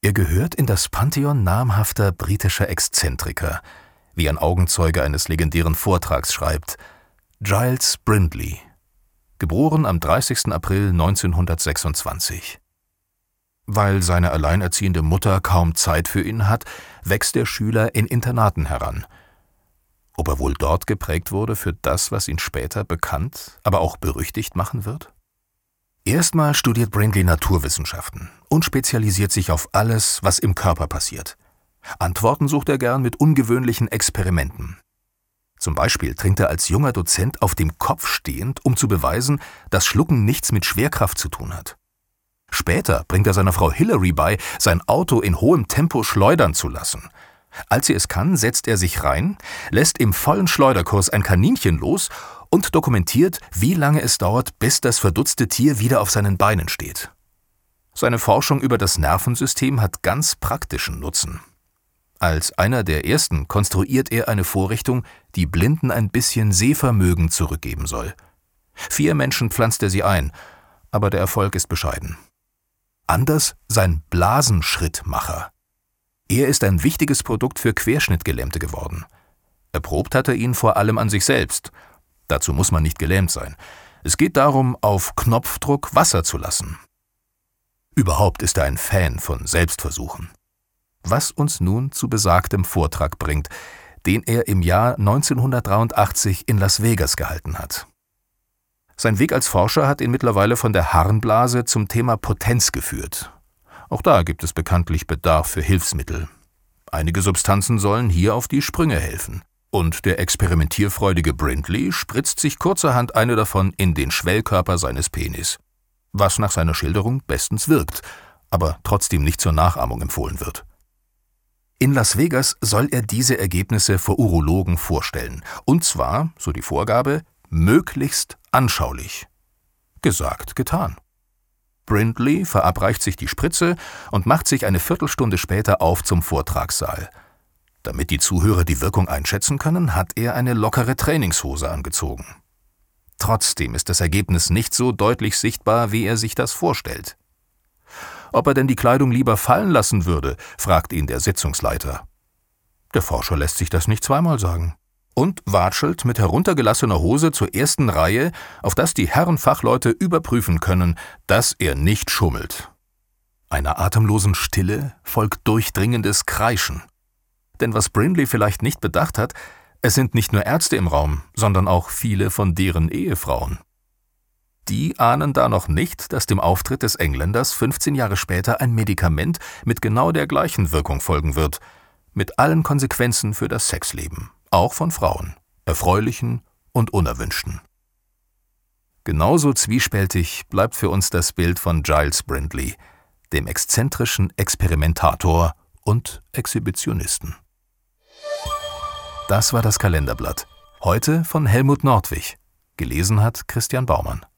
Er gehört in das Pantheon namhafter britischer Exzentriker, wie ein Augenzeuge eines legendären Vortrags schreibt: Giles Brindley, geboren am 30. April 1926. Weil seine alleinerziehende Mutter kaum Zeit für ihn hat, wächst der Schüler in Internaten heran. Ob er wohl dort geprägt wurde für das, was ihn später bekannt, aber auch berüchtigt machen wird? Erstmal studiert Brindley Naturwissenschaften und spezialisiert sich auf alles, was im Körper passiert. Antworten sucht er gern mit ungewöhnlichen Experimenten. Zum Beispiel trinkt er als junger Dozent auf dem Kopf stehend, um zu beweisen, dass Schlucken nichts mit Schwerkraft zu tun hat. Später bringt er seiner Frau Hillary bei, sein Auto in hohem Tempo schleudern zu lassen. Als sie es kann, setzt er sich rein, lässt im vollen Schleuderkurs ein Kaninchen los und dokumentiert, wie lange es dauert, bis das verdutzte Tier wieder auf seinen Beinen steht. Seine Forschung über das Nervensystem hat ganz praktischen Nutzen. Als einer der ersten konstruiert er eine Vorrichtung, die Blinden ein bisschen Sehvermögen zurückgeben soll. 4 Menschen pflanzt er sie ein, aber der Erfolg ist bescheiden. Anders sein Blasenschrittmacher. Er ist ein wichtiges Produkt für Querschnittgelähmte geworden. Erprobt hat er ihn vor allem an sich selbst. Dazu muss man nicht gelähmt sein. Es geht darum, auf Knopfdruck Wasser zu lassen. Überhaupt ist er ein Fan von Selbstversuchen. Was uns nun zu besagtem Vortrag bringt, den er im Jahr 1983 in Las Vegas gehalten hat. Sein Weg als Forscher hat ihn mittlerweile von der Harnblase zum Thema Potenz geführt. Auch da gibt es bekanntlich Bedarf für Hilfsmittel. Einige Substanzen sollen hier auf die Sprünge helfen. Und der experimentierfreudige Brindley spritzt sich kurzerhand eine davon in den Schwellkörper seines Penis. Was nach seiner Schilderung bestens wirkt, aber trotzdem nicht zur Nachahmung empfohlen wird. In Las Vegas soll er diese Ergebnisse vor Urologen vorstellen. Und zwar, so die Vorgabe, möglichst anschaulich. Gesagt, getan. Brindley verabreicht sich die Spritze und macht sich eine Viertelstunde später auf zum Vortragssaal. Damit die Zuhörer die Wirkung einschätzen können, hat er eine lockere Trainingshose angezogen. Trotzdem ist das Ergebnis nicht so deutlich sichtbar, wie er sich das vorstellt. Ob er denn die Kleidung lieber fallen lassen würde, fragt ihn der Sitzungsleiter. Der Forscher lässt sich das nicht zweimal sagen und watschelt mit heruntergelassener Hose zur ersten Reihe, auf das die Herren Fachleute überprüfen können, dass er nicht schummelt. Einer atemlosen Stille folgt durchdringendes Kreischen. Denn was Brindley vielleicht nicht bedacht hat, es sind nicht nur Ärzte im Raum, sondern auch viele von deren Ehefrauen. Die ahnen da noch nicht, dass dem Auftritt des Engländers 15 Jahre später ein Medikament mit genau der gleichen Wirkung folgen wird, mit allen Konsequenzen für das Sexleben, auch von Frauen, erfreulichen und unerwünschten. Genauso zwiespältig bleibt für uns das Bild von Giles Brindley, dem exzentrischen Experimentator und Exhibitionisten. Das war das Kalenderblatt. Heute von Helmut Nordwig. Gelesen hat Christian Baumann.